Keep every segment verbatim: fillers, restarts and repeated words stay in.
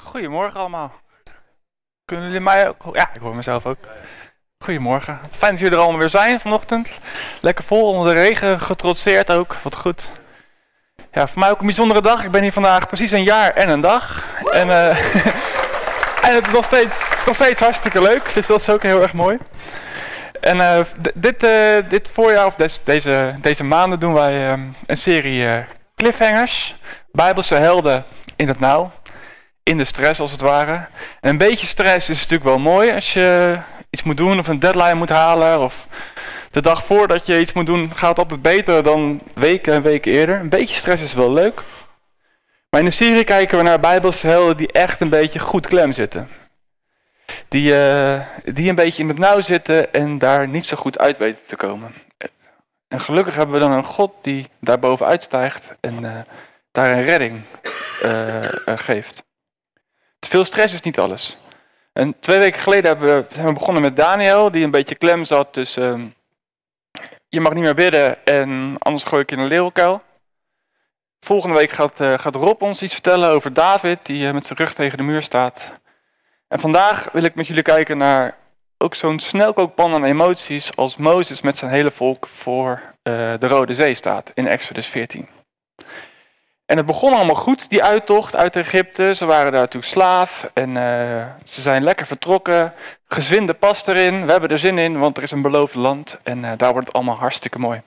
Goedemorgen allemaal. Kunnen jullie mij ook? Ja, ik hoor mezelf ook. Goedemorgen. Het fijn dat jullie er allemaal weer zijn vanochtend. Lekker vol onder de regen getrotseerd ook. Wat goed. Ja, voor mij ook een bijzondere dag. Ik ben hier vandaag precies een jaar en een dag. En, uh, en het, is nog steeds, het is nog steeds hartstikke leuk. Dus dat is ook heel erg mooi. En uh, d- dit, uh, dit voorjaar, of des, deze, deze maanden, doen wij uh, een serie uh, cliffhangers. Bijbelse helden in het nauw. In de stress als het ware. En een beetje stress is natuurlijk wel mooi als je iets moet doen of een deadline moet halen. Of de dag voordat je iets moet doen gaat altijd beter dan weken en weken eerder. Een beetje stress is wel leuk. Maar in de serie kijken we naar Bijbelse helden die echt een beetje goed klem zitten. Die, uh, die een beetje in het nauw zitten en daar niet zo goed uit weten te komen. En gelukkig hebben we dan een God die daar bovenuit stijgt en uh, daar een redding uh, uh, geeft. Te veel stress is niet alles. En twee weken geleden hebben we, zijn we begonnen met Daniel, die een beetje klem zat tussen uh, je mag niet meer bidden en anders gooi ik je in een leeuwenkuil. Volgende week gaat, uh, gaat Rob ons iets vertellen over David, die uh, met zijn rug tegen de muur staat. En vandaag wil ik met jullie kijken naar ook zo'n snelkookpan aan emoties als Mozes met zijn hele volk voor uh, de Rode Zee staat in Exodus veertien. En het begon allemaal goed, die uittocht uit Egypte. Ze waren daar natuurlijk slaaf en uh, ze zijn lekker vertrokken. Gezwinde past erin, we hebben er zin in, want er is een beloofd land. En uh, daar wordt het allemaal hartstikke mooi.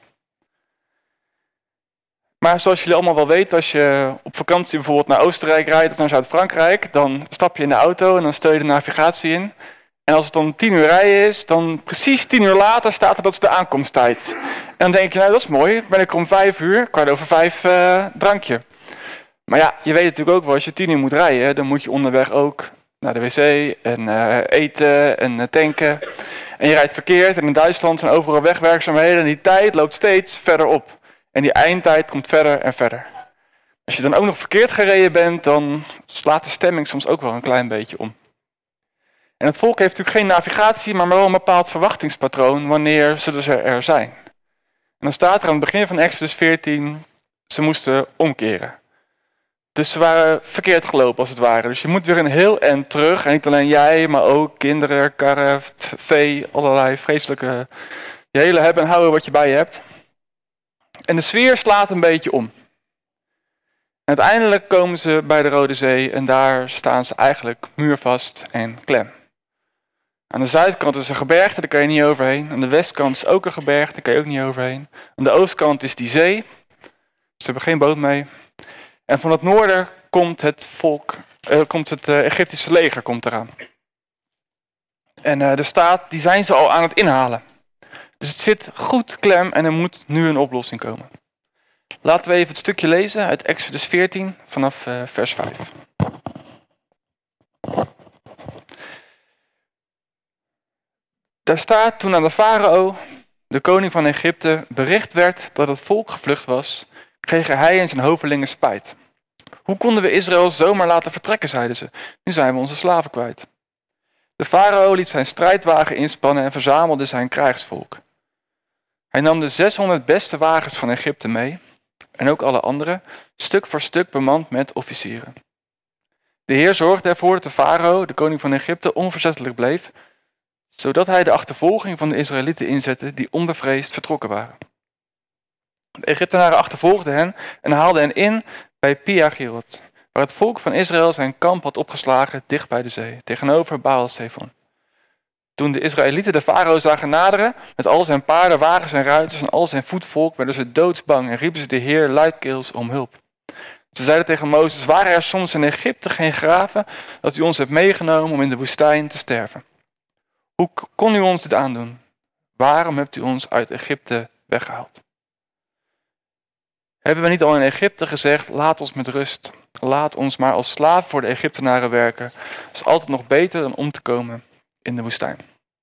Maar zoals jullie allemaal wel weten, als je op vakantie bijvoorbeeld naar Oostenrijk rijdt of naar Zuid-Frankrijk, dan stap je in de auto en dan stel je de navigatie in. En als het dan tien uur rijden is, dan precies tien uur later staat er dat is de aankomsttijd. En dan denk je, nou dat is mooi, dan ben ik er om vijf uur, kwart over vijf uh, drankje. Maar ja, je weet natuurlijk ook wel, als je tien uur moet rijden, dan moet je onderweg ook naar de wc en uh, eten en uh, tanken. En je rijdt verkeerd en in Duitsland zijn overal wegwerkzaamheden en die tijd loopt steeds verder op. En die eindtijd komt verder en verder. Als je dan ook nog verkeerd gereden bent, dan slaat de stemming soms ook wel een klein beetje om. En het volk heeft natuurlijk geen navigatie, maar wel een bepaald verwachtingspatroon wanneer zullen ze er zijn. En dan staat er aan het begin van Exodus veertien, ze moesten omkeren. Dus ze waren verkeerd gelopen als het ware. Dus je moet weer een heel eind terug. En niet alleen jij, maar ook kinderen, karren, vee, allerlei vreselijke... Je hele hebben en houden wat je bij je hebt. En de sfeer slaat een beetje om. En uiteindelijk komen ze bij de Rode Zee en daar staan ze eigenlijk muurvast en klem. Aan de zuidkant is een gebergte, daar kan je niet overheen. Aan de westkant is ook een gebergte, daar kan je ook niet overheen. Aan de oostkant is die zee. Ze hebben geen boot mee. En van het noorden komt het volk, uh, komt het uh, Egyptische leger komt eraan. En uh, de staat, die zijn ze al aan het inhalen. Dus het zit goed klem en er moet nu een oplossing komen. Laten we even het stukje lezen uit Exodus veertien vanaf uh, vers vijf. Daar staat, toen aan de farao, de koning van Egypte, bericht werd dat het volk gevlucht was, kregen hij en zijn hovelingen spijt. Hoe konden we Israël zomaar laten vertrekken, zeiden ze. Nu zijn we onze slaven kwijt. De farao liet zijn strijdwagen inspannen en verzamelde zijn krijgsvolk. Hij nam de zeshonderd beste wagens van Egypte mee, en ook alle andere, stuk voor stuk bemand met officieren. De Heer zorgde ervoor dat de farao, de koning van Egypte, onverzettelijk bleef, zodat hij de achtervolging van de Israëlieten inzette die onbevreesd vertrokken waren. De Egyptenaren achtervolgden hen en haalden hen in bij Pi-Hahirot, waar het volk van Israël zijn kamp had opgeslagen dicht bij de zee, tegenover Baal-Zephon. Toen de Israëlieten de farao zagen naderen, met al zijn paarden, wagens en ruiters en al zijn voetvolk, werden ze doodsbang en riepen ze de Heer luidkeels om hulp. Ze zeiden tegen Mozes, waren er soms in Egypte geen graven dat u ons hebt meegenomen om in de woestijn te sterven? Hoe kon u ons dit aandoen? Waarom hebt u ons uit Egypte weggehaald? Hebben we niet al in Egypte gezegd, laat ons met rust. Laat ons maar als slaven voor de Egyptenaren werken. Het is altijd nog beter dan om te komen in de woestijn.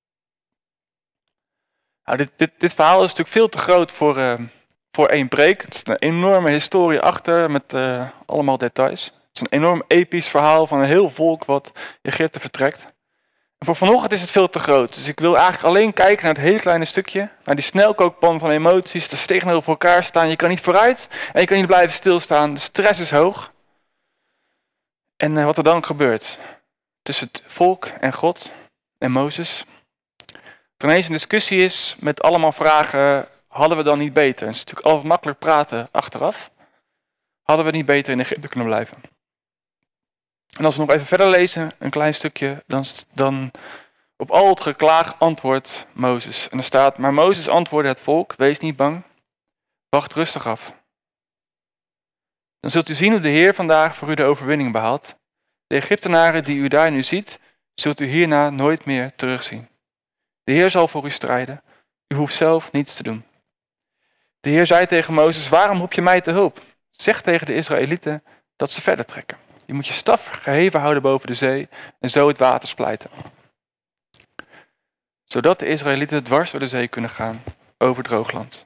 Nou, dit, dit, dit verhaal is natuurlijk veel te groot voor, uh, voor één preek. Het is een enorme historie achter met uh, allemaal details. Het is een enorm episch verhaal van een heel volk wat Egypte vertrekt. En voor vanochtend is het veel te groot. Dus ik wil eigenlijk alleen kijken naar het hele kleine stukje. Naar die snelkookpan van emoties. Dat ze tegenover elkaar staan. Je kan niet vooruit en je kan niet blijven stilstaan. De stress is hoog. En uh, wat er dan gebeurt tussen het volk en God en Mozes. Er ineens een discussie is met allemaal vragen, hadden we dan niet beter? Het is natuurlijk altijd makkelijk praten achteraf. Hadden we niet beter in Egypte kunnen blijven? En als we nog even verder lezen, een klein stukje, dan, dan op al het geklaag antwoordt Mozes. En er staat, maar Mozes antwoordde het volk, wees niet bang, wacht rustig af. Dan zult u zien hoe de Heer vandaag voor u de overwinning behaalt. De Egyptenaren die u daar nu ziet, zult u hierna nooit meer terugzien. De Heer zal voor u strijden, u hoeft zelf niets te doen. De Heer zei tegen Mozes, waarom roep je mij te hulp? Zeg tegen de Israëlieten dat ze verder trekken. Je moet je staf geheven houden boven de zee en zo het water splijten. Zodat de Israëlieten dwars door de zee kunnen gaan over droogland.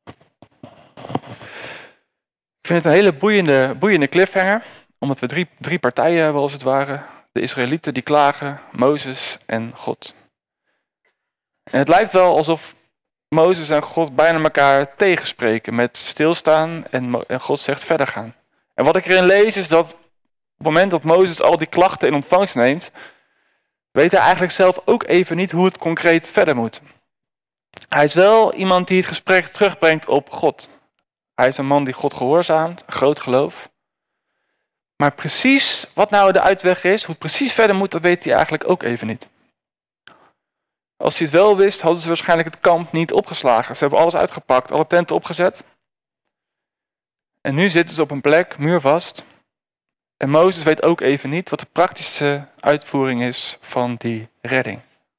Ik vind het een hele boeiende, boeiende cliffhanger, omdat we drie, drie partijen hebben als het ware. De Israëlieten die klagen, Mozes en God. En het lijkt wel alsof Mozes en God bijna elkaar tegenspreken met stilstaan en, en God zegt verder gaan. En wat ik erin lees is dat op het moment dat Mozes al die klachten in ontvangst neemt, weet hij eigenlijk zelf ook even niet hoe het concreet verder moet. Hij is wel iemand die het gesprek terugbrengt op God. Hij is een man die God gehoorzaamt, een groot geloof. Maar precies wat nou de uitweg is, hoe het precies verder moet, dat weet hij eigenlijk ook even niet. Als hij het wel wist, hadden ze waarschijnlijk het kamp niet opgeslagen. Ze hebben alles uitgepakt, alle tenten opgezet. En nu zitten ze op een plek, muurvast. En Mozes weet ook even niet wat de praktische uitvoering is van die redding.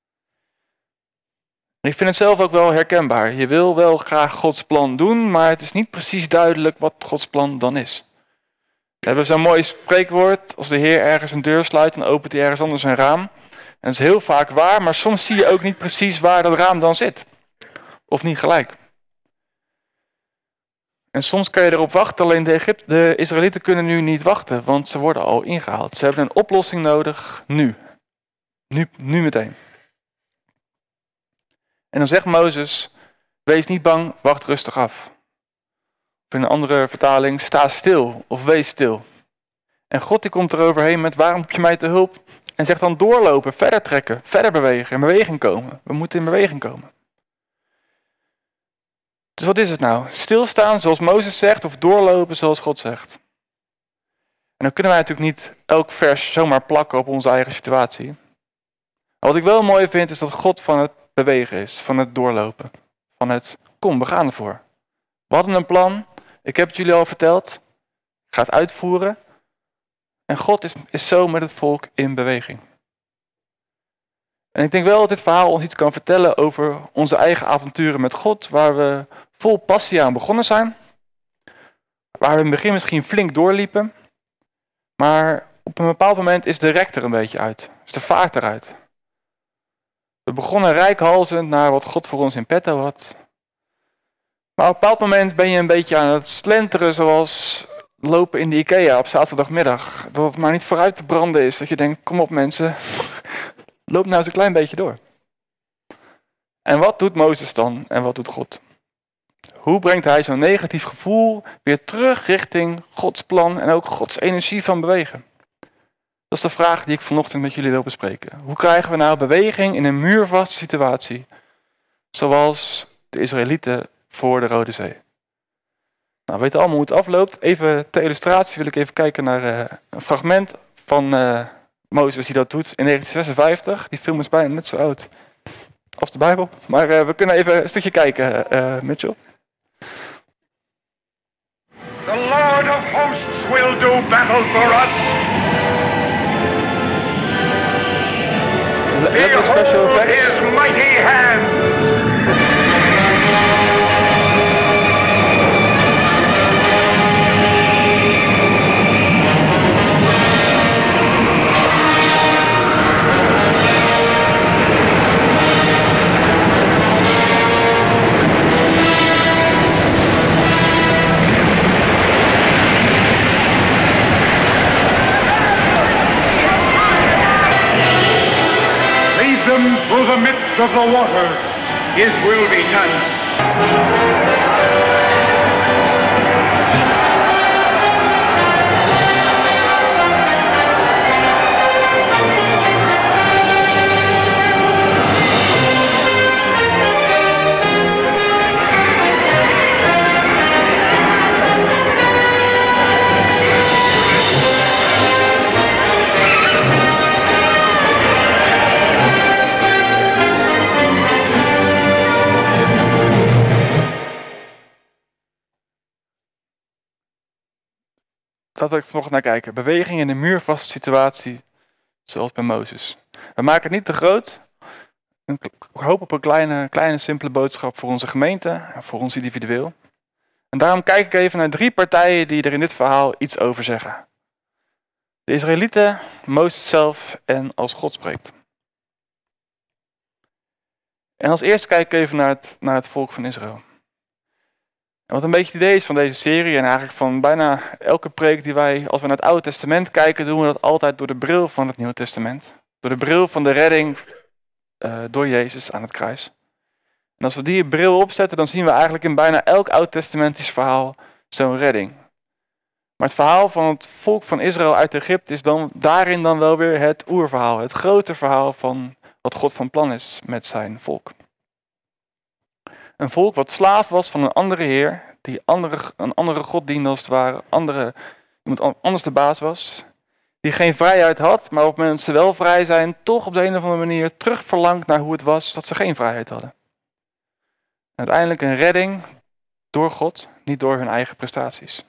En ik vind het zelf ook wel herkenbaar. Je wil wel graag Gods plan doen, maar het is niet precies duidelijk wat Gods plan dan is. We hebben zo'n mooi spreekwoord, als de Heer ergens een deur sluit, dan opent hij ergens anders een raam. En dat is heel vaak waar, maar soms zie je ook niet precies waar dat raam dan zit. Of niet gelijk. En soms kan je erop wachten, alleen de, Egypte, de Israëlieten kunnen nu niet wachten, want ze worden al ingehaald. Ze hebben een oplossing nodig nu. Nu, nu meteen. En dan zegt Mozes, wees niet bang, wacht rustig af. Of in een andere vertaling, sta stil of wees stil. En God die komt eroverheen met, waarom roep je mij te hulp? En zegt dan doorlopen, verder trekken, verder bewegen, in beweging komen. We moeten in beweging komen. Dus wat is het nou? Stilstaan zoals Mozes zegt of doorlopen zoals God zegt? En dan kunnen wij natuurlijk niet elk vers zomaar plakken op onze eigen situatie. Maar wat ik wel mooi vind is dat God van het bewegen is, van het doorlopen. Van het, kom, we gaan ervoor. We hadden een plan, ik heb het jullie al verteld. Ik ga het uitvoeren. En God is, is zo met het volk in beweging. En ik denk wel dat dit verhaal ons iets kan vertellen over onze eigen avonturen met God, waar we vol passie aan begonnen zijn. Waar we in het begin misschien flink doorliepen. Maar op een bepaald moment is de rek er een beetje uit. Is de vaart eruit. We begonnen reikhalzend naar wat God voor ons in petto had. Maar op een bepaald moment ben je een beetje aan het slenteren zoals lopen in de IKEA op zaterdagmiddag. Dat het maar niet vooruit te branden is. Dat je denkt, kom op mensen, loop nou eens een klein beetje door. En wat doet Mozes dan en wat doet God? Hoe brengt hij zo'n negatief gevoel weer terug richting Gods plan en ook Gods energie van bewegen? Dat is de vraag die ik vanochtend met jullie wil bespreken. Hoe krijgen we nou beweging in een muurvaste situatie, zoals de Israëlieten voor de Rode Zee? Nou, we weten allemaal hoe het afloopt. Even ter illustratie wil ik even kijken naar uh, een fragment van uh, Mozes die dat doet in negentien zesenvijftig. Die film is bijna net zo oud als de Bijbel. Maar uh, we kunnen even een stukje kijken, uh, Mitchell. The Lord of hosts will do battle for us. Behold special effects. His mighty hand. Them through the midst of the waters, his will be done. dat wil ik vanochtend naar kijken. Beweging in een muurvaste situatie, zoals bij Mozes. We maken het niet te groot. Ik hoop op een kleine, kleine, simpele boodschap voor onze gemeente en voor ons individueel. En daarom kijk ik even naar drie partijen die er in dit verhaal iets over zeggen. De Israëlieten, Mozes zelf en als God spreekt. En als eerste kijk ik even naar het, naar het volk van Israël. En wat een beetje het idee is van deze serie en eigenlijk van bijna elke preek die wij, als we naar het Oude Testament kijken, doen we dat altijd door de bril van het Nieuwe Testament. Door de bril van de redding uh, door Jezus aan het kruis. En als we die bril opzetten, dan zien we eigenlijk in bijna elk Oud-testamentisch verhaal zo'n redding. Maar het verhaal van het volk van Israël uit Egypte is dan daarin dan wel weer het oerverhaal. Het grote verhaal van wat God van plan is met zijn volk. Een volk wat slaaf was van een andere heer, die andere, een andere god diende als het ware, andere, iemand anders de baas was. Die geen vrijheid had, maar op het moment dat ze wel vrij zijn, toch op de een of andere manier terug verlangt naar hoe het was dat ze geen vrijheid hadden. Uiteindelijk een redding door God, niet door hun eigen prestaties.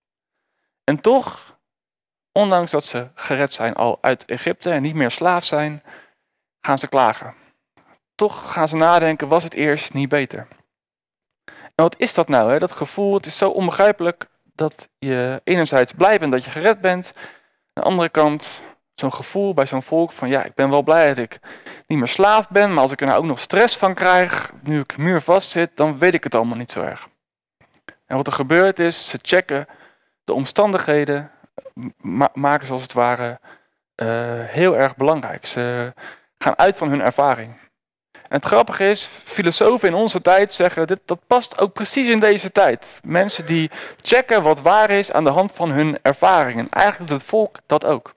En toch, ondanks dat ze gered zijn al uit Egypte en niet meer slaaf zijn, gaan ze klagen. Toch gaan ze nadenken, was het eerst niet beter? En wat is dat nou? Hè? Dat gevoel, het is zo onbegrijpelijk dat je enerzijds blij bent dat je gered bent. Aan de andere kant, zo'n gevoel bij zo'n volk van ja, ik ben wel blij dat ik niet meer slaaf ben, maar als ik er nou ook nog stress van krijg, nu ik muurvast zit, dan weet ik het allemaal niet zo erg. En wat er gebeurt is, ze checken de omstandigheden, ma- maken ze als het ware uh, heel erg belangrijk. Ze gaan uit van hun ervaring. En het grappige is, filosofen in onze tijd zeggen, dit, dat past ook precies in deze tijd. Mensen die checken wat waar is aan de hand van hun ervaring. En eigenlijk doet het volk dat ook.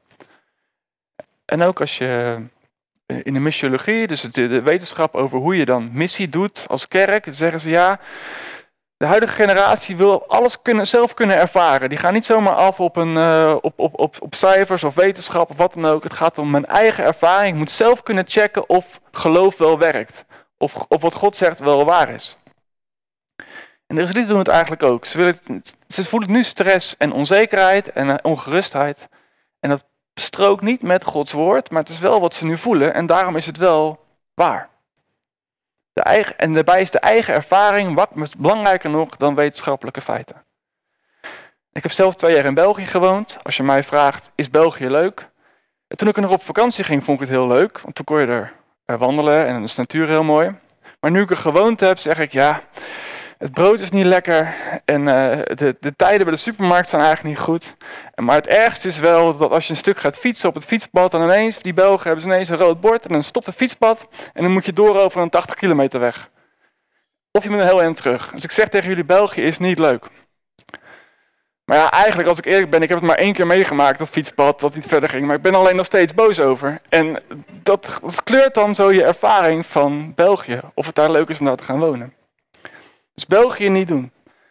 En ook als je in de missiologie, dus de, de wetenschap over hoe je dan missie doet als kerk, dan zeggen ze ja, de huidige generatie wil alles kunnen, zelf kunnen ervaren. Die gaan niet zomaar af op, een, uh, op, op, op, op cijfers of wetenschap of wat dan ook. Het gaat om mijn eigen ervaring. Ik moet zelf kunnen checken of geloof wel werkt. Of, of wat God zegt wel waar is. En de Israëlieten doen het eigenlijk ook. Ze, willen, ze voelen nu stress en onzekerheid en uh, ongerustheid. En dat strookt niet met Gods woord, maar het is wel wat ze nu voelen. En daarom is het wel waar. De eigen, en daarbij is de eigen ervaring wat belangrijker nog dan wetenschappelijke feiten. Ik heb zelf twee jaar in België gewoond. Als je mij vraagt, is België leuk? En toen ik er nog op vakantie ging, vond ik het heel leuk. Want toen kon je er, er wandelen en dan is de natuur heel mooi. Maar nu ik er gewoond heb, zeg ik ja, het brood is niet lekker. En uh, de, de tijden bij de supermarkt zijn eigenlijk niet goed. Maar het ergste is wel dat als je een stuk gaat fietsen op het fietspad, dan ineens, die Belgen hebben ze ineens een rood bord en dan stopt het fietspad en dan moet je door over een tachtig kilometer weg. Of je moet een heel eind terug. Dus ik zeg tegen jullie, België is niet leuk. Maar ja, eigenlijk als ik eerlijk ben, ik heb het maar één keer meegemaakt, dat fietspad, dat niet verder ging. Maar ik ben alleen nog steeds boos over. En dat, dat kleurt dan zo je ervaring van België, of het daar leuk is om daar te gaan wonen. Dus België niet doen.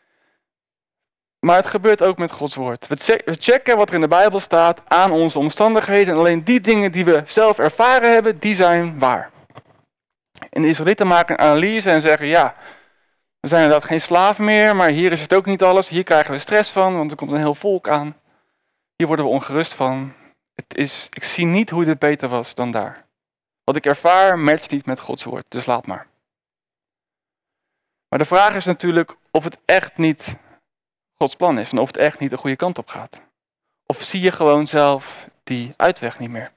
Maar het gebeurt ook met Gods woord. We checken wat er in de Bijbel staat aan onze omstandigheden. En alleen die dingen die we zelf ervaren hebben, die zijn waar. En de Israëlieten maken een analyse en zeggen, ja, we zijn inderdaad geen slaven meer, maar hier is het ook niet alles. Hier krijgen we stress van, want er komt een heel volk aan. Hier worden we ongerust van. Het is, ik zie niet hoe dit beter was dan daar. Wat ik ervaar matcht niet met Gods woord, dus laat maar. Maar de vraag is natuurlijk of het echt niet Gods plan is en of het echt niet de goede kant op gaat. Of zie je gewoon zelf die uitweg niet meer.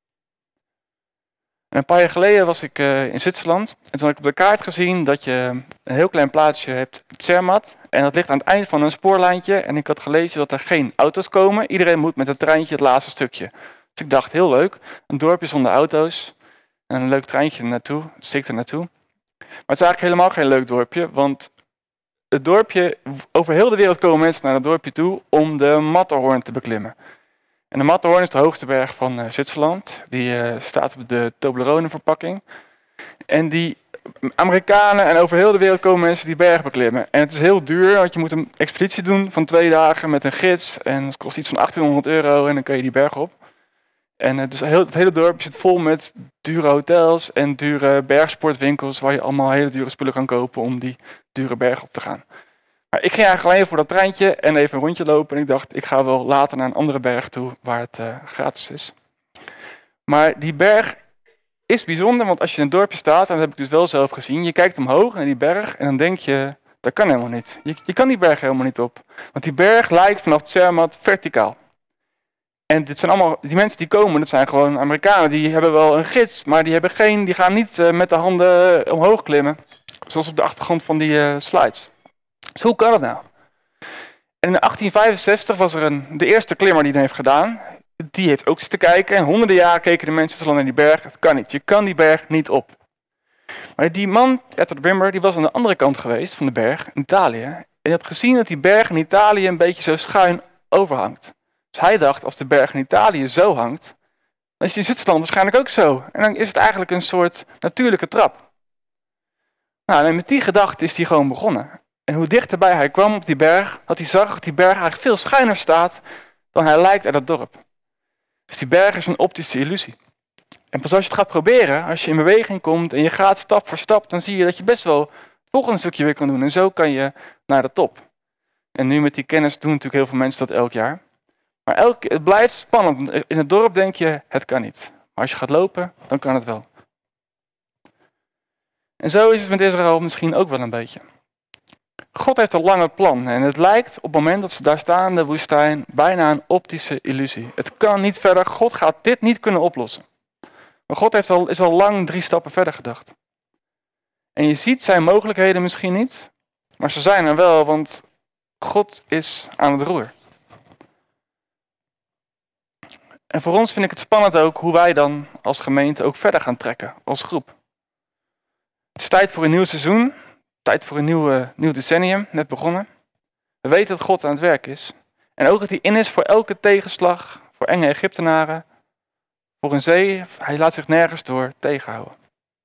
En een paar jaar geleden was ik uh, in Zwitserland en toen had ik op de kaart gezien dat je een heel klein plaatsje hebt, Zermatt. En dat ligt aan het eind van een spoorlijntje en ik had gelezen dat er geen auto's komen. Iedereen moet met het treintje het laatste stukje. Dus ik dacht, heel leuk, een dorpje zonder auto's en een leuk treintje naartoe, dus ik er naartoe. Maar het is eigenlijk helemaal geen leuk dorpje, want het dorpje, over heel de wereld komen mensen naar het dorpje toe om de Matterhorn te beklimmen. En de Matterhorn is de hoogste berg van uh, Zwitserland. Die uh, staat op de Toblerone verpakking. En die Amerikanen en over heel de wereld komen mensen die berg beklimmen. En het is heel duur, want je moet een expeditie doen van twee dagen met een gids. En het kost iets van achttienhonderd euro en dan kun je die berg op. En uh, dus heel, het hele dorp zit vol met dure hotels en dure bergsportwinkels waar je allemaal hele dure spullen kan kopen om die dure berg op te gaan. Maar ik ging eigenlijk alleen voor dat treintje en even een rondje lopen. En ik dacht, ik ga wel later naar een andere berg toe waar het uh, gratis is. Maar die berg is bijzonder, want als je in een dorpje staat, en dat heb ik dus wel zelf gezien, je kijkt omhoog naar die berg en dan denk je, dat kan helemaal niet. Je, je kan die berg helemaal niet op. Want die berg lijkt vanaf Zermatt verticaal. En dit zijn allemaal, die mensen die komen, dat zijn gewoon Amerikanen. Die hebben wel een gids, maar die, hebben geen, die gaan niet uh, met de handen omhoog klimmen. Zoals op de achtergrond van die uh, slides. Dus hoe kan dat nou? En in achttien vijfenzestig was er een, de eerste klimmer die het heeft gedaan. Die heeft ook zitten kijken. En honderden jaren keken de mensen zo lang naar die berg. Het kan niet. Je kan die berg niet op. Maar die man, Edward Wimber, die was aan de andere kant geweest van de berg, in Italië. En hij had gezien dat die berg in Italië een beetje zo schuin overhangt. Dus hij dacht, als de berg in Italië zo hangt, dan is die in Zwitserland waarschijnlijk ook zo. En dan is het eigenlijk een soort natuurlijke trap. Nou, en met die gedachte is hij gewoon begonnen. En hoe dichterbij hij kwam op die berg, dat hij zag dat die berg eigenlijk veel schuiner staat dan hij lijkt uit het dorp. Dus die berg is een optische illusie. En pas als je het gaat proberen, als je in beweging komt en je gaat stap voor stap, dan zie je dat je best wel het volgende stukje weer kan doen. En zo kan je naar de top. En nu met die kennis doen natuurlijk heel veel mensen dat elk jaar. Maar elk, het blijft spannend. In het dorp denk je, het kan niet. Maar als je gaat lopen, dan kan het wel. En zo is het met Israël misschien ook wel een beetje. God heeft een lange plan en het lijkt op het moment dat ze daar staan in de woestijn bijna een optische illusie. Het kan niet verder, God gaat dit niet kunnen oplossen. Maar God heeft al, is al lang drie stappen verder gedacht. En je ziet zijn mogelijkheden misschien niet, maar ze zijn er wel, want God is aan het roer. En voor ons vind ik het spannend ook hoe wij dan als gemeente ook verder gaan trekken, als groep. Het is tijd voor een nieuw seizoen, tijd voor een nieuw, nieuw decennium, net begonnen. We weten dat God aan het werk is. En ook dat hij in is voor elke tegenslag, voor enge Egyptenaren, voor een zee. Hij laat zich nergens door tegenhouden.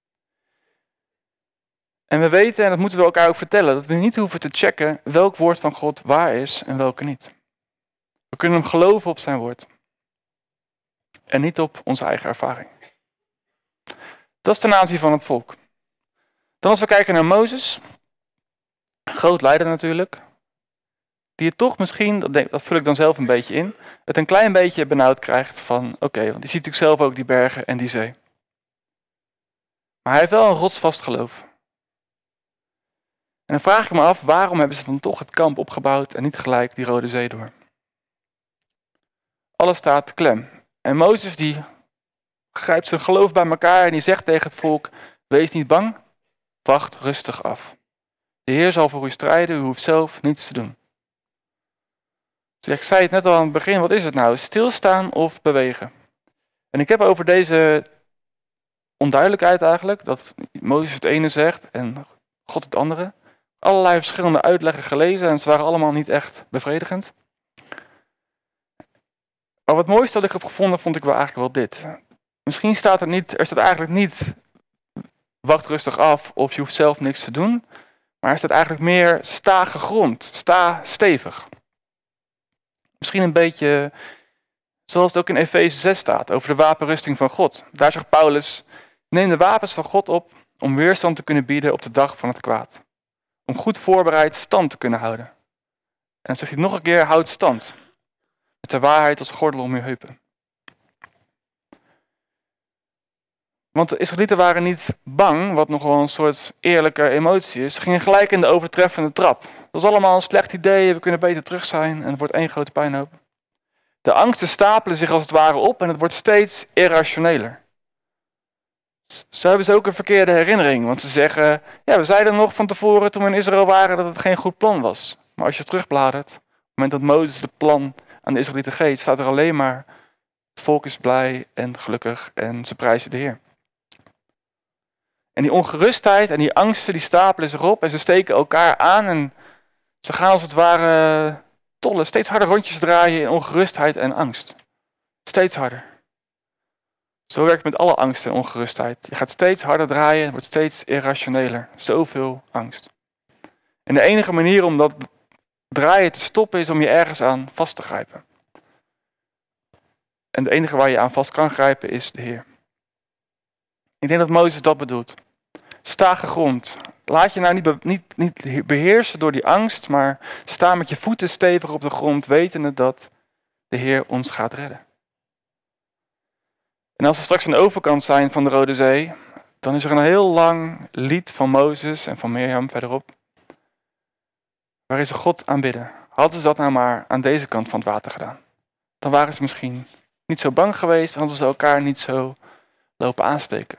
En we weten, en dat moeten we elkaar ook vertellen, dat we niet hoeven te checken welk woord van God waar is en welke niet. We kunnen hem geloven op zijn woord. En niet op onze eigen ervaring. Dat is ten aanzien van het volk. Dan als we kijken naar Mozes, groot leider natuurlijk, die het toch misschien, dat, denk, dat vul ik dan zelf een beetje in, het een klein beetje benauwd krijgt van, oké, okay, want die ziet natuurlijk zelf ook die bergen en die zee. Maar hij heeft wel een rotsvast geloof. En dan vraag ik me af, waarom hebben ze dan toch het kamp opgebouwd en niet gelijk die Rode Zee door? Alles staat klem. En Mozes die grijpt zijn geloof bij elkaar en die zegt tegen het volk, wees niet bang, wacht rustig af. De Heer zal voor u strijden, u hoeft zelf niets te doen. Dus ik zei het net al aan het begin, wat is het nou? Stilstaan of bewegen? En ik heb over deze onduidelijkheid eigenlijk, dat Mozes het ene zegt en God het andere, allerlei verschillende uitleggen gelezen en ze waren allemaal niet echt bevredigend. Maar wat mooiste dat ik heb gevonden, vond ik wel eigenlijk wel dit. Misschien staat er niet, er staat eigenlijk niet, wacht rustig af of je hoeft zelf niks te doen. Maar er staat eigenlijk meer, sta gegrond, sta stevig. Misschien een beetje zoals het ook in Efeze zes staat, over de wapenrusting van God. Daar zegt Paulus, neem de wapens van God op om weerstand te kunnen bieden op de dag van het kwaad. Om goed voorbereid stand te kunnen houden. En dan zegt hij nog een keer, houd stand. Met de waarheid als gordel om je heupen. Want de Israëlieten waren niet bang, wat nog wel een soort eerlijke emotie is. Ze gingen gelijk in de overtreffende trap. Dat was allemaal een slecht idee, we kunnen beter terug zijn en het wordt één grote puinhoop. De angsten stapelen zich als het ware op en het wordt steeds irrationeler. Zo hebben ze ook een verkeerde herinnering, want ze zeggen, ja, we zeiden nog van tevoren toen we in Israël waren dat het geen goed plan was. Maar als je terugbladert, op het moment dat Mozes het plan aan de Israëlieten geeft, staat er alleen maar, het volk is blij en gelukkig en ze prijzen de Heer. En die ongerustheid en die angsten die stapelen zich op en ze steken elkaar aan en ze gaan als het ware tollen, steeds harder rondjes draaien in ongerustheid en angst. Steeds harder. Zo werkt het met alle angst en ongerustheid. Je gaat steeds harder draaien, het wordt steeds irrationeler. Zoveel angst. En de enige manier om dat draaien te stoppen is om je ergens aan vast te grijpen. En de enige waar je aan vast kan grijpen is de Heer. Ik denk dat Mozes dat bedoelt. Sta gegrond. Laat je nou niet, be- niet, niet beheersen door die angst, maar sta met je voeten stevig op de grond, wetende dat de Heer ons gaat redden. En als we straks aan de overkant zijn van de Rode Zee, dan is er een heel lang lied van Mozes en van Mirjam verderop, waarin ze God aanbidden. Hadden ze dat nou maar aan deze kant van het water gedaan, dan waren ze misschien niet zo bang geweest, hadden ze elkaar niet zo lopen aansteken.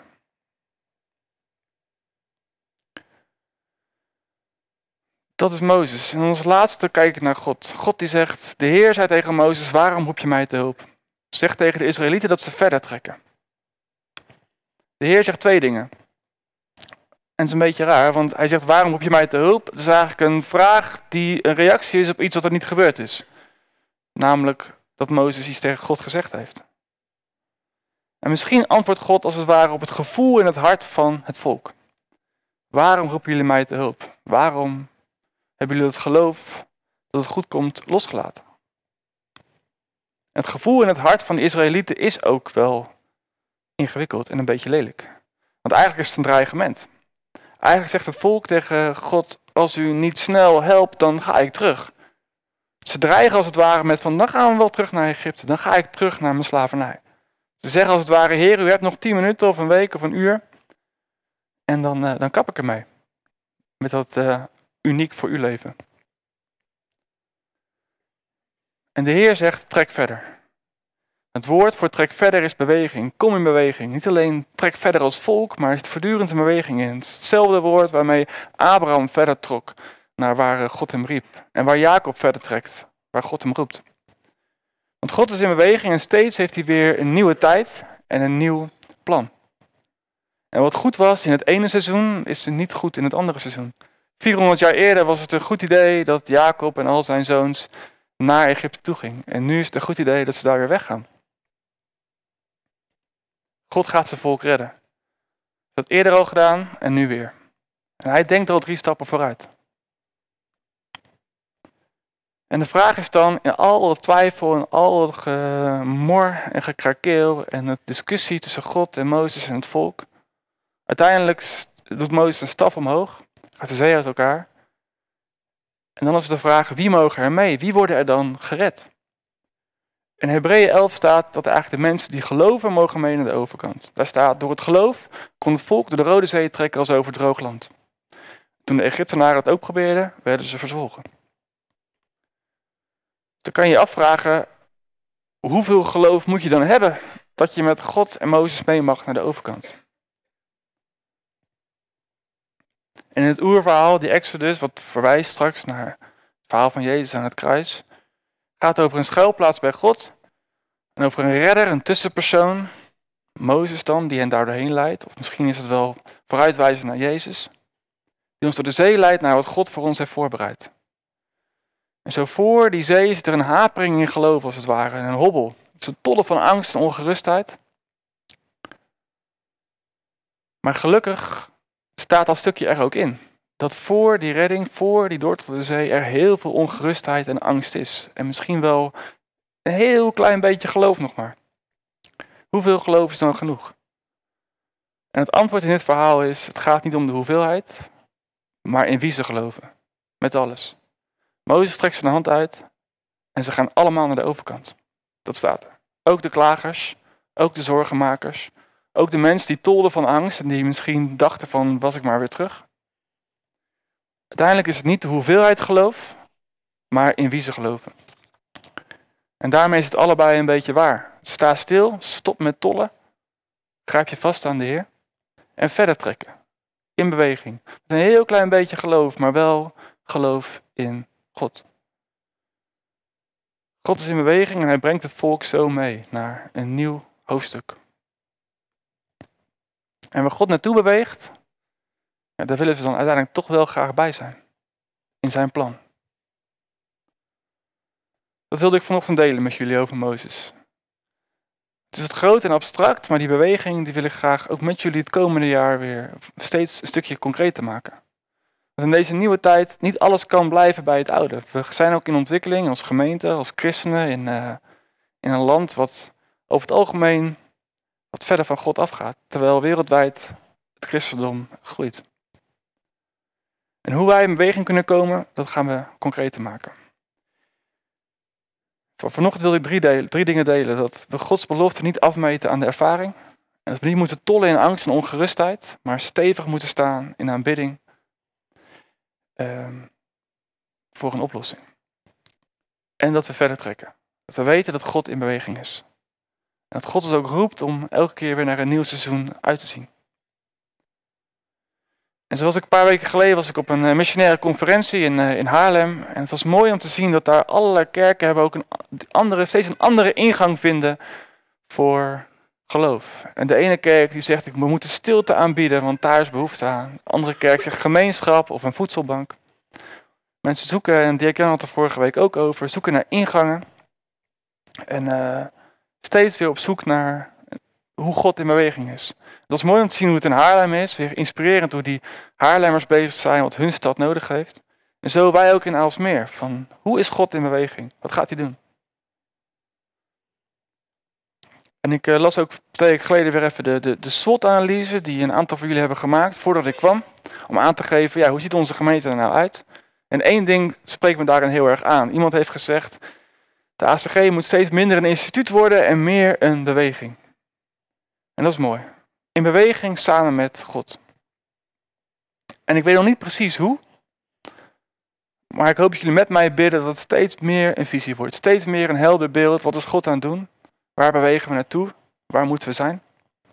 Dat is Mozes. En als laatste kijk ik naar God. God die zegt, de Heer zei tegen Mozes, waarom roep je mij te hulp? Zeg tegen de Israëlieten dat ze verder trekken. De Heer zegt twee dingen. En het is een beetje raar, want hij zegt, waarom roep je mij te hulp? Dat is eigenlijk een vraag die een reactie is op iets wat er niet gebeurd is. Namelijk dat Mozes iets tegen God gezegd heeft. En misschien antwoordt God als het ware op het gevoel in het hart van het volk. Waarom roepen jullie mij te hulp? Waarom hebben jullie het geloof dat het goed komt losgelaten? En het gevoel in het hart van de Israëlieten is ook wel ingewikkeld en een beetje lelijk. Want eigenlijk is het een dreigement. Eigenlijk zegt het volk tegen God, als u niet snel helpt, dan ga ik terug. Ze dreigen als het ware met van, dan gaan we wel terug naar Egypte. Dan ga ik terug naar mijn slavernij. Ze zeggen als het ware, Heer, u hebt nog tien minuten of een week of een uur. En dan, uh, dan kap ik ermee. Met dat uh, uniek voor uw leven. En de Heer zegt, trek verder. Het woord voor trek verder is beweging. Kom in beweging. Niet alleen trek verder als volk, maar er zit voortdurend een beweging in. Het is hetzelfde woord waarmee Abraham verder trok naar waar God hem riep. En waar Jacob verder trekt, waar God hem roept. Want God is in beweging en steeds heeft hij weer een nieuwe tijd en een nieuw plan. En wat goed was in het ene seizoen, is het niet goed in het andere seizoen. vierhonderd jaar eerder was het een goed idee dat Jacob en al zijn zoons naar Egypte toe gingen. En nu is het een goed idee dat ze daar weer weggaan. God gaat zijn volk redden. Dat eerder al gedaan en nu weer. En hij denkt al drie stappen vooruit. En de vraag is dan, in al het twijfel en al het gemor en gekrakeel en de discussie tussen God en Mozes en het volk. Uiteindelijk doet Mozes een staf omhoog, gaat de zee uit elkaar. En dan is de vraag, wie mogen er mee? Wie worden er dan gered? In Hebreeën elf staat dat eigenlijk de mensen die geloven mogen mee naar de overkant. Daar staat, door het geloof kon het volk door de Rode Zee trekken als over droog land. Toen de Egyptenaren het ook probeerden, werden ze verzwolgen. Dan kan je je afvragen, hoeveel geloof moet je dan hebben dat je met God en Mozes mee mag naar de overkant? En in het oerverhaal, die Exodus, wat verwijst straks naar het verhaal van Jezus aan het kruis, gaat over een schuilplaats bij God en over een redder, een tussenpersoon, Mozes dan, die hen daar doorheen leidt. Of misschien is het wel vooruitwijzen naar Jezus, die ons door de zee leidt naar wat God voor ons heeft voorbereid. En zo voor die zee zit er een hapering in geloof als het ware, en een hobbel. Het is een tolle van angst en ongerustheid. Maar gelukkig staat dat stukje er ook in. Dat voor die redding, voor die doortocht door de zee, er heel veel ongerustheid en angst is. En misschien wel een heel klein beetje geloof nog maar. Hoeveel geloof is dan genoeg? En het antwoord in dit verhaal is, het gaat niet om de hoeveelheid, maar in wie ze geloven. Met alles. Mozes trekt zijn hand uit en ze gaan allemaal naar de overkant. Dat staat er. Ook de klagers, ook de zorgenmakers, ook de mensen die tolden van angst en die misschien dachten van, was ik maar weer terug. Uiteindelijk is het niet de hoeveelheid geloof, maar in wie ze geloven. En daarmee is het allebei een beetje waar. Sta stil, stop met tollen, grijp je vast aan de Heer en verder trekken. In beweging. Met een heel klein beetje geloof, maar wel geloof in God. God is in beweging en hij brengt het volk zo mee naar een nieuw hoofdstuk. En waar God naartoe beweegt, ja, daar willen we dan uiteindelijk toch wel graag bij zijn. In zijn plan. Dat wilde ik vanochtend delen met jullie over Mozes. Het is het groot en abstract, maar die beweging die wil ik graag ook met jullie het komende jaar weer steeds een stukje concreter maken. Want in deze nieuwe tijd niet alles kan blijven bij het oude. We zijn ook in ontwikkeling als gemeente, als christenen in, uh, in een land wat over het algemeen wat verder van God afgaat. Terwijl wereldwijd het christendom groeit. En hoe wij in beweging kunnen komen, dat gaan we concreter maken. Voor vanochtend wil ik drie, delen, drie dingen delen. Dat we Gods belofte niet afmeten aan de ervaring. En dat we niet moeten tollen in angst en ongerustheid, maar stevig moeten staan in aanbidding um, voor een oplossing. En dat we verder trekken. Dat we weten dat God in beweging is. En dat God ons ook roept om elke keer weer naar een nieuw seizoen uit te zien. En zoals ik een paar weken geleden was ik op een missionaire conferentie in, uh, in Haarlem. En het was mooi om te zien dat daar allerlei kerken hebben ook een andere, steeds een andere ingang vinden voor geloof. En de ene kerk die zegt, we moeten stilte aanbieden, want daar is behoefte aan. De andere kerk zegt gemeenschap of een voedselbank. Mensen zoeken, en Dirk Jan had er vorige week ook over, zoeken naar ingangen. En uh, steeds weer op zoek naar hoe God in beweging is. Dat is mooi om te zien hoe het in Haarlem is. Weer inspirerend hoe die Haarlemmers bezig zijn wat hun stad nodig heeft. En zo wij ook in Aalsmeer. Van hoe is God in beweging? Wat gaat hij doen? En ik uh, las ook twee weken geleden weer even de, de, de SWOT-analyse die een aantal van jullie hebben gemaakt voordat ik kwam. Om aan te geven, ja, hoe ziet onze gemeente er nou uit? En één ding spreekt me daarin heel erg aan. Iemand heeft gezegd, de A C G moet steeds minder een instituut worden en meer een beweging. En dat is mooi. In beweging samen met God. En ik weet nog niet precies hoe. Maar ik hoop dat jullie met mij bidden dat het steeds meer een visie wordt. Steeds meer een helder beeld. Wat is God aan het doen? Waar bewegen we naartoe? Waar moeten we zijn?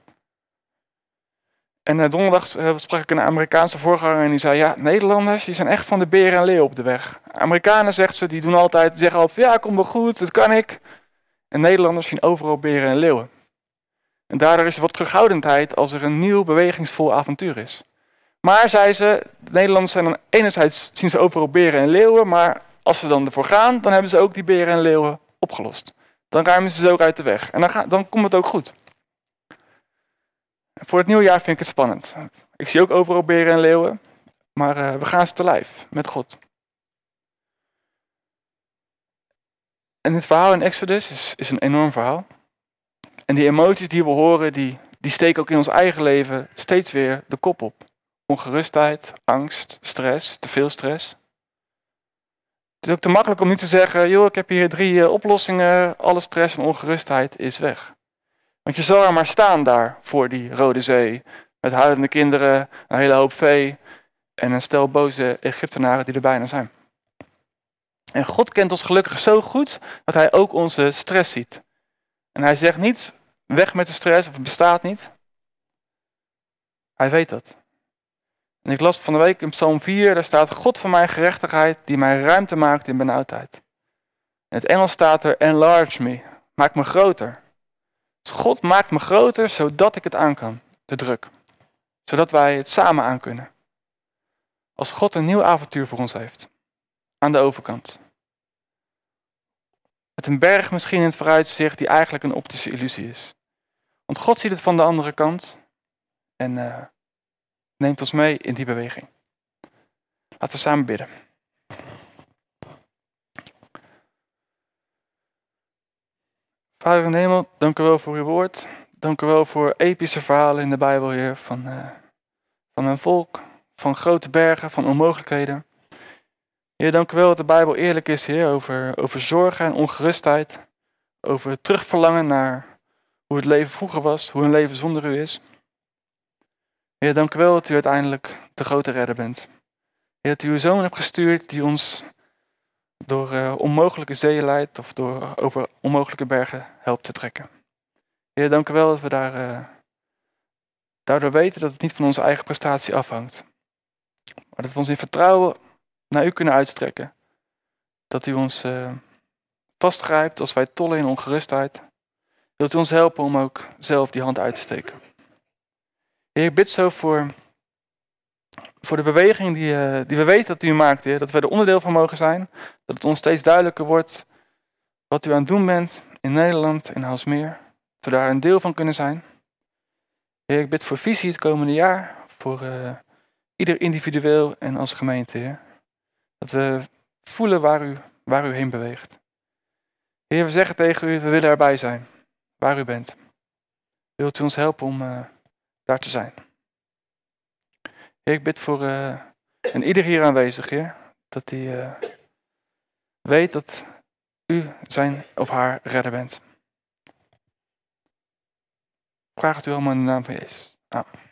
En uh, donderdag uh, sprak ik een Amerikaanse voorganger en die zei, ja, Nederlanders die zijn echt van de beer en leeuw op de weg. Amerikanen, zegt ze, die doen altijd, die zeggen altijd, ja, kom wel goed, dat kan ik. En Nederlanders zien overal beren en leeuwen. En daardoor is er wat terughoudendheid als er een nieuw bewegingsvol avontuur is. Maar, zei ze, de Nederlanders zijn dan enerzijds zien ze overal beren en leeuwen, maar als ze dan ervoor gaan, dan hebben ze ook die beren en leeuwen opgelost. Dan ruimen ze ze ook uit de weg. En dan, ga, dan komt het ook goed. Voor het nieuwe jaar vind ik het spannend. Ik zie ook overal beren en leeuwen, maar uh, we gaan ze te lijf met God. En het verhaal in Exodus is, is een enorm verhaal. En die emoties die we horen, die, die steken ook in ons eigen leven steeds weer de kop op. Ongerustheid, angst, stress, te veel stress. Het is ook te makkelijk om nu te zeggen, joh, ik heb hier drie uh, oplossingen, alle stress en ongerustheid is weg. Want je zal er maar staan daar voor die Rode Zee, met huilende kinderen, een hele hoop vee en een stel boze Egyptenaren die er bijna zijn. En God kent ons gelukkig zo goed dat hij ook onze stress ziet. En hij zegt niet, weg met de stress of het bestaat niet. Hij weet dat. En ik las van de week in Psalm vier, daar staat, God van mijn gerechtigheid die mij ruimte maakt in benauwdheid. In het Engels staat er, enlarge me, maak me groter. Dus God maakt me groter, zodat ik het aan kan, de druk. Zodat wij het samen aan kunnen. Als God een nieuw avontuur voor ons heeft, aan de overkant. Met een berg misschien in het vooruitzicht die eigenlijk een optische illusie is. Want God ziet het van de andere kant en uh, neemt ons mee in die beweging. Laten we samen bidden. Vader in de hemel, dank u wel voor uw woord. Dank u wel voor epische verhalen in de Bijbel, Heer, van, uh, van een volk, van grote bergen, van onmogelijkheden. Heer, dank u wel dat de Bijbel eerlijk is, Heer, over, over zorgen en ongerustheid. Over terugverlangen naar hoe het leven vroeger was, hoe een leven zonder u is. Heer, dank u wel dat u uiteindelijk de grote redder bent. Heer, dat u uw zoon hebt gestuurd die ons door uh, onmogelijke zeeën leidt of door over onmogelijke bergen helpt te trekken. Heer, dank u wel dat we daar, uh, daardoor weten dat het niet van onze eigen prestatie afhangt. Maar dat we ons in vertrouwen naar u kunnen uitstrekken. Dat u ons uh, vastgrijpt als wij tollen in ongerustheid. Wilt u ons helpen om ook zelf die hand uit te steken. Heer, ik bid zo voor, voor de beweging die, uh, die we weten dat u maakt, Heer. Dat we er onderdeel van mogen zijn. Dat het ons steeds duidelijker wordt wat u aan het doen bent in Nederland, in Aalsmeer. Dat we daar een deel van kunnen zijn. Heer, ik bid voor visie het komende jaar. Voor uh, ieder individueel en als gemeente, Heer. Dat we voelen waar u, waar u heen beweegt. Heer, we zeggen tegen u, we willen erbij zijn. Waar u bent. Wilt u ons helpen om uh, daar te zijn. Heer, ik bid voor uh, En ieder hier aanwezig, Heer, dat hij uh, weet dat u zijn of haar redder bent. Ik vraag het u allemaal in de naam van Jezus. Amen.